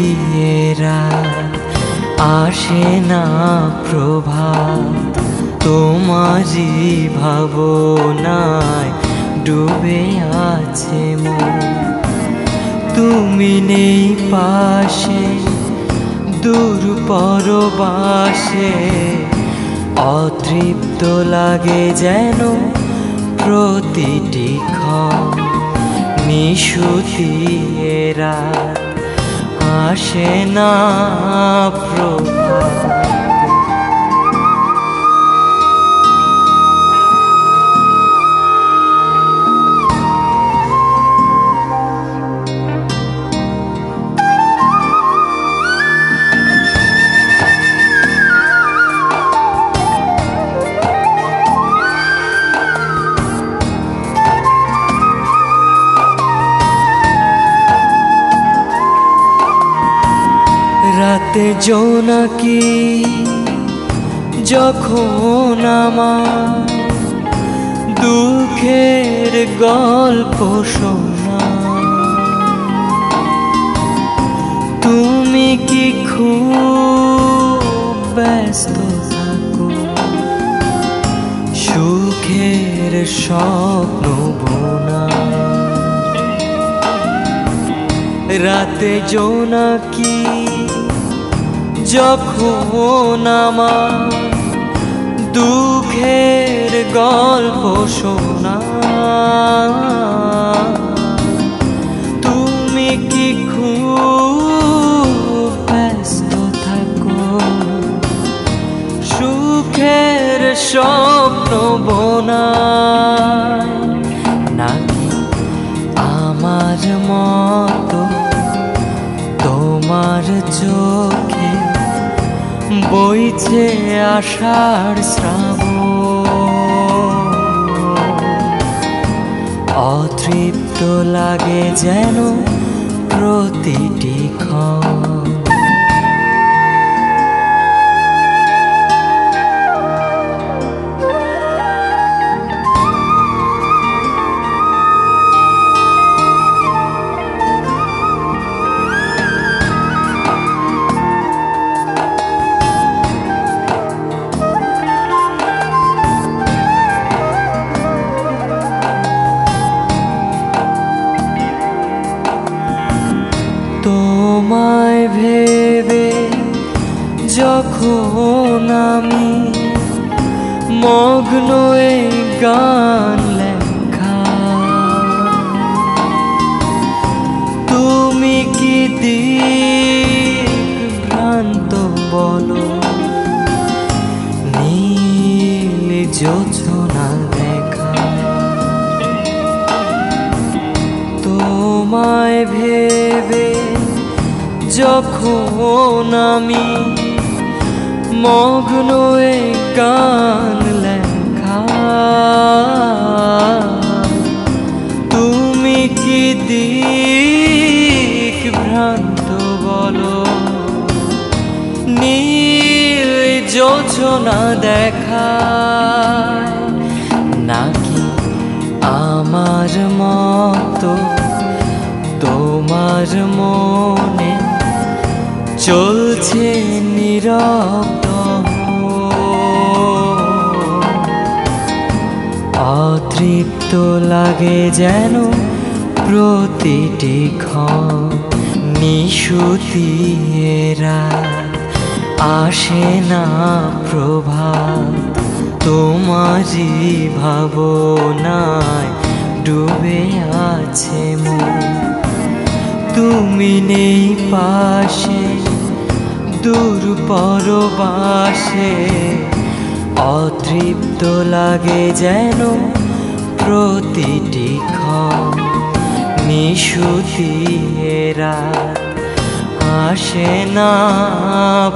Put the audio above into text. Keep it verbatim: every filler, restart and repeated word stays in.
রাত আসে না প্রভাত, তোমারই ভাবনায় ডুবে আছে মন। তুমি নেই পাশে দূর পরবাসে, অতৃপ্ত লাগে যেন প্রতিটি ক্ষণ। নিশুতি রাত আসে না প্রভাত। রাতে জোনাকি যখন আমার দুঃখের গল্প শোনা, তুমি কি খুব ব্যস্ত থাকো সুখের স্বপ্ন বোনা? রাতে জোনাকি যখন আমার দুঃখের গল্প শোনা, তুমি কি খুব ব্যস্ত থাকো সুখের স্বপ্ন বোনায়? নাকি আমার মতো তোমার চোখে বইছে আষাঢ় শ্রাবণ? অতৃপ্ত লাগে যেন প্রতিটি ক্ষণ। তোমায় ভেবে যখন আমি মগ্ন এই গান লেখা, তুমি কি দিক ভ্রান্ত বলো নীল জোছনা দেখা? তোমায় ভেবে যখন আমি মগ্ন এই গান লেখা, তুমি কি দিক ভ্রান্ত বলো নীল জোছনা দেখায়? নাকি আমার মতো তোমার মনে চলছে নীরব দহন? অতৃপ্ত লাগে যেন প্রতিটি ক্ষণ। নিশুতি রাত আসে না প্রভাত, তোমারই ভাবনায় ডুবে আছে মন। তুমি নেই পাশে দূর পরবাসে, অতৃপ্ত লাগে যেন প্রতিটি ক্ষণ। নিশুতি রাত আসে না